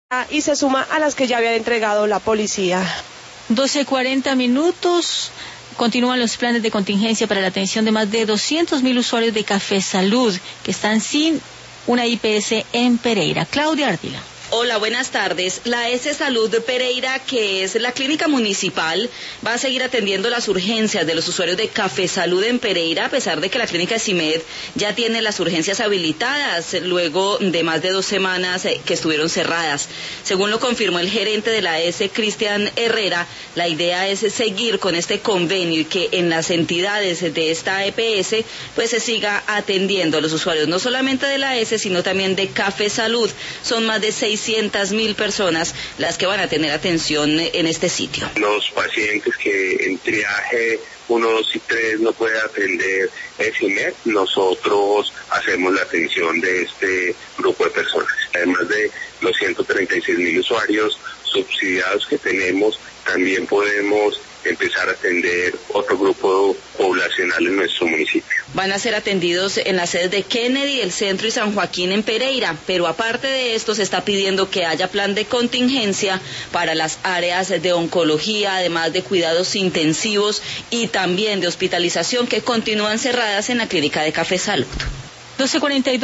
y se suma a las que ya habían entregado la policía. 12:40. Continúan los planes de contingencia para la atención de más de 200.000 usuarios de Café Salud que están sin una IPS en Pereira. Claudia Ardila. Hola, buenas tardes. La S Salud de Pereira, que es la clínica municipal, va a seguir atendiendo las urgencias de los usuarios de Café Salud en Pereira, a pesar de que la clínica CIMED ya tiene las urgencias habilitadas, luego de más de 2 semanas que estuvieron cerradas. Según lo confirmó el gerente de la S, Cristian Herrera, la idea es seguir con este convenio y que en las entidades de esta EPS pues se siga atendiendo a los usuarios, no solamente de la S, sino también de Café Salud. Son más de 600.000 personas las que van a tener atención en este sitio. Los pacientes que en triaje 1, 2 y 3 no puede atender el CIMED, nosotros hacemos la atención de este grupo de personas. Además de los 136.000 usuarios subsidiados que tenemos, también podemos empezar a atender otro grupo poblacional en nuestro municipio. Van a ser atendidos en las sedes de Kennedy, el Centro y San Joaquín en Pereira, pero aparte de esto se está pidiendo que haya plan de contingencia para las áreas de oncología, además de cuidados intensivos y también de hospitalización que continúan cerradas en la clínica de Café Salud. 12:42.